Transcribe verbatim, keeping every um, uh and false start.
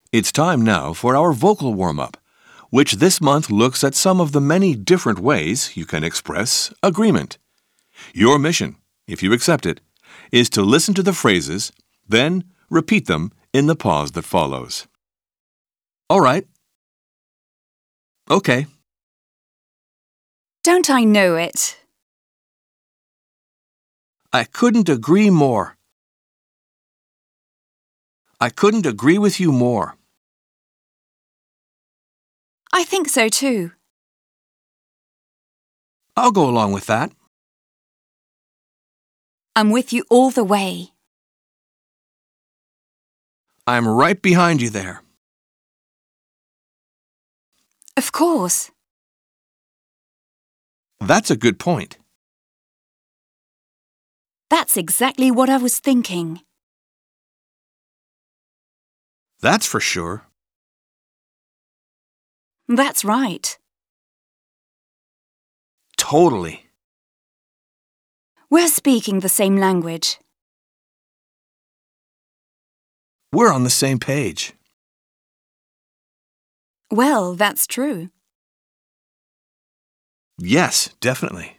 It's time now for our vocal warm-up, which this month looks at some of the many different ways you can express agreement. Your mission, if you accept it, is to listen to the phrases, then repeat them in the pause that follows. All right. Okay. Don't I know it? I couldn't agree more. I couldn't agree with you more. I think so too. I'll go along with that. I'm with you all the way. I'm right behind you there. Of course. That's a good point. That's exactly what I was thinking. That's for sure. That's right. Totally. We're speaking the same language. We're on the same page. Well, that's true. Yes, definitely.